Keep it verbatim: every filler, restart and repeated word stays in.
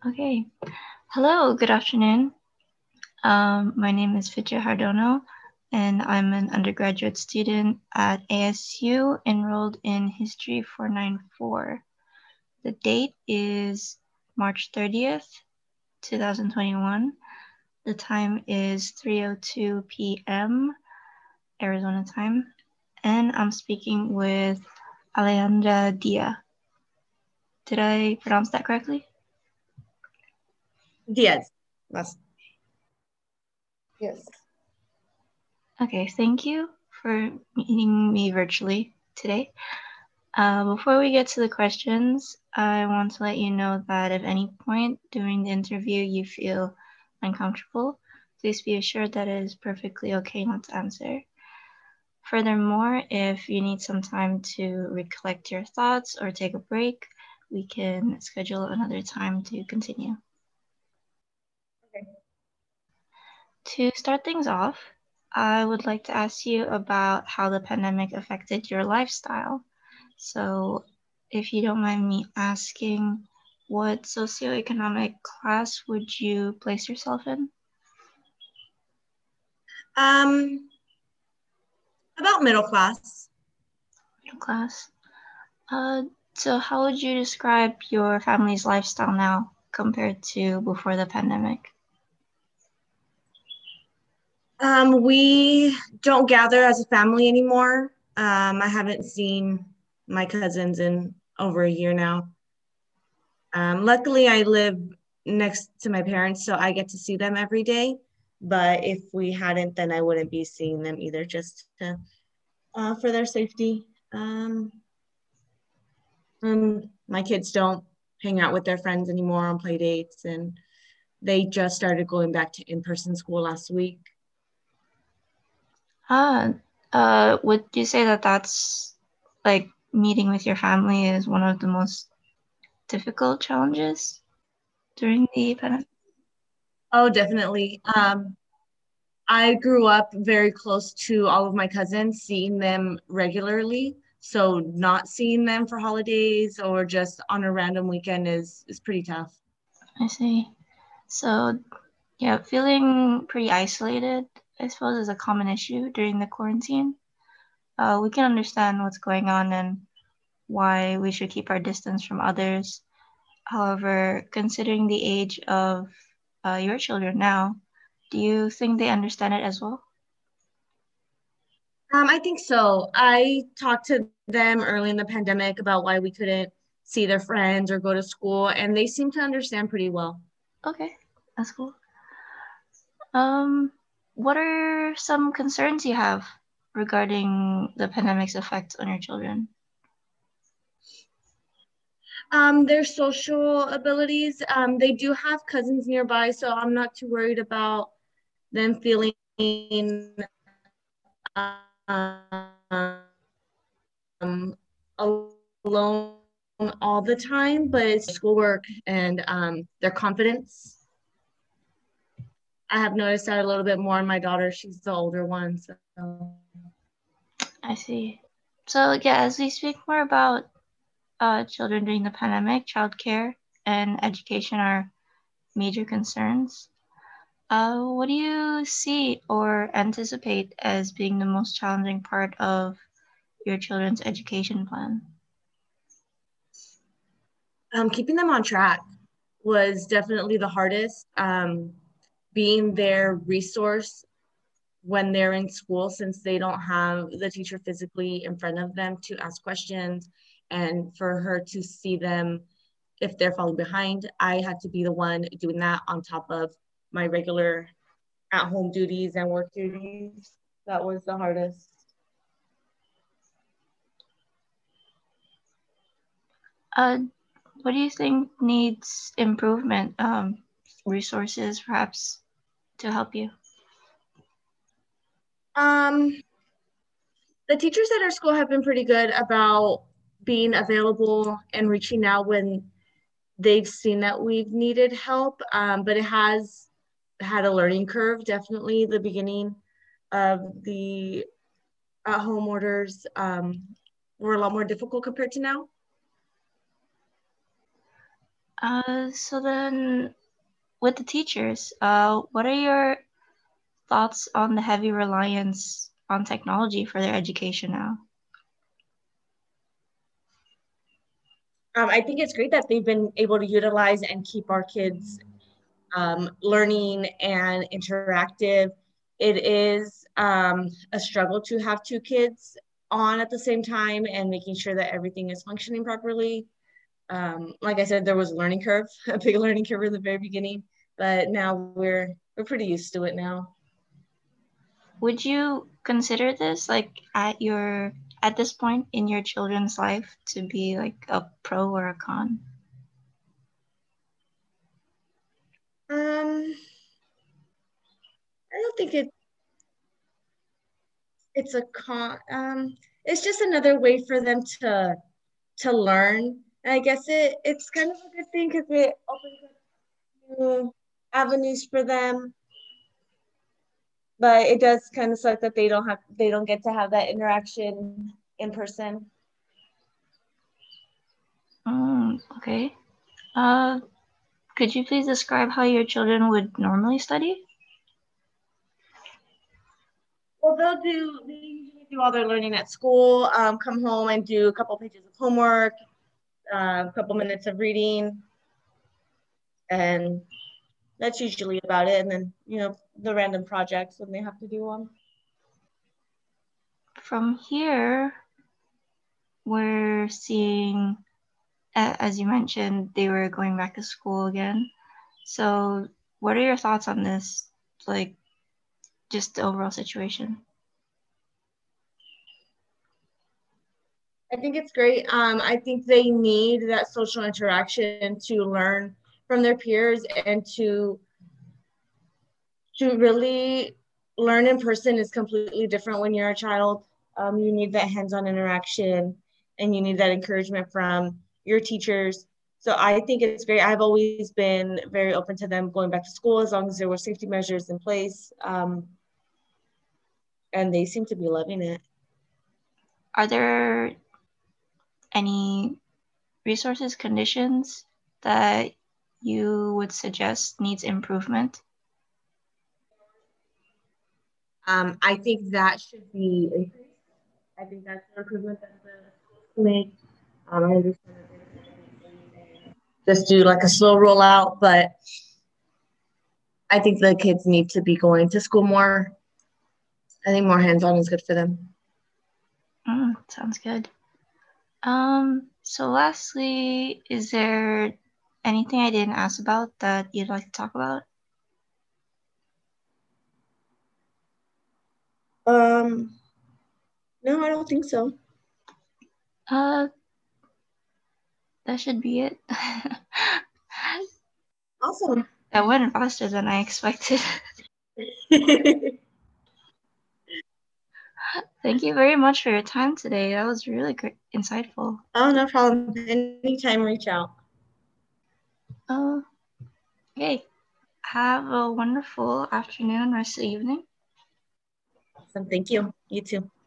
Okay. Hello, good afternoon. Um, my name is Fitja Hardono, and I'm an undergraduate student at A S U enrolled in History four ninety-four. The date is March thirtieth, twenty twenty-one. The time is three oh two p m Arizona time, and I'm speaking with Alejandra Dia. Did I pronounce that correctly? Diaz. That's yes. Okay, thank you for meeting me virtually today. Uh, before we get to the questions, I want to let you know that if any point during the interview you feel uncomfortable, please be assured that it is perfectly okay not to answer. Furthermore, if you need some time to recollect your thoughts or take a break, we can schedule another time to continue. Okay. To start things off, I would like to ask you about how the pandemic affected your lifestyle. So, if you don't mind me asking, what socioeconomic class would you place yourself in? Um, about middle class. Middle class. Uh, so how would you describe your family's lifestyle now compared to before the pandemic? Um, we don't gather as a family anymore. Um, I haven't seen my cousins in over a year now. Um, luckily, I live next to my parents, so I get to see them every day. But if we hadn't, then I wouldn't be seeing them either, just to, uh, for their safety. Um, and my kids don't hang out with their friends anymore on play dates, and they just started going back to in-person school last week. Ah, uh, would you say that that's like meeting with your family is one of the most difficult challenges during the pandemic? Oh, definitely. Um, I grew up very close to all of my cousins, seeing them regularly. So not seeing them for holidays or just on a random weekend is is pretty tough. I see. So, yeah, feeling pretty isolated, I suppose, is a common issue during the quarantine. Uh, we can understand what's going on and why we should keep our distance from others. However, considering the age of uh, your children now, do you think they understand it as well? Um, I think so. I talked to them early in the pandemic about why we couldn't see their friends or go to school, and they seem to understand pretty well. Okay, that's cool. Um, what are some concerns you have regarding the pandemic's effect on your children? Um, their social abilities, um, they do have cousins nearby, so I'm not too worried about them feeling um, alone all the time, but it's schoolwork and um, their confidence. I have noticed that a little bit more in my daughter. She's the older one. So, I see. So, yeah, as we speak more about uh, children during the pandemic, childcare and education are major concerns. Uh, what do you see or anticipate as being the most challenging part of your children's education plan? um, keeping them on track was definitely the hardest. Um, being their resource when they're in school, since they don't have the teacher physically in front of them to ask questions, and for her to see them if they're falling behind. I had to be the one doing that on top of my regular at home duties and work duties. That was the hardest. Uh, what do you think needs improvement? Um, resources, perhaps, to help you? Um, the teachers at our school have been pretty good about being available and reaching out when they've seen that we've needed help. Um, but it has had a learning curve, definitely. The beginning of the at home orders um, were a lot more difficult compared to now. Uh, so then, with the teachers, uh, what are your thoughts on the heavy reliance on technology for their education now? Um, I think it's great that they've been able to utilize and keep our kids um, learning and interactive. It is um, a struggle to have two kids on at the same time and making sure that everything is functioning properly. Um, like I said, there was a learning curve, a big learning curve in the very beginning, but now we're we're pretty used to it now. Would you consider this like at your at this point in your children's life to be like a pro or a con? Um, I don't think it it's a con. Um, it's just another way for them to to learn. And I guess it it's kind of a good thing because it opens up new avenues for them. But it does kind of suck that they don't have they don't get to have that interaction in person. Mm, okay. Uh, could you please describe how your children would normally study? Well, they'll do they usually do all their learning at school, um, come home and do a couple pages of homework, uh, a couple minutes of reading, and that's usually about it. And then, you know, the random projects when they have to do them. From here, we're seeing, as you mentioned, they were going back to school again. So, what are your thoughts on this? Like, just the overall situation? I think it's great. Um, I think they need that social interaction to learn from their peers and to to really learn in person is completely different when you're a child. Um, you need that hands-on interaction and you need that encouragement from your teachers. So I think it's great. I've always been very open to them going back to school as long as there were safety measures in place. Um, and they seem to be loving it. Are there any resources, conditions that you would suggest needs improvement? Um, I think that should be increased. I think that's an improvement that the schools can make. Um, I understand that they just do like a slow rollout, but I think the kids need to be going to school more. I think more hands-on is good for them. Mm, sounds good. Um, so lastly, is there anything I didn't ask about that you'd like to talk about? Um, no, I don't think so. Uh, that should be it. Awesome. That went faster than I expected. Thank you very much for your time today. That was really great, insightful. Oh, no problem. Anytime, reach out. Oh, okay. Have a wonderful afternoon, rest of the evening. Awesome. Thank you. You too.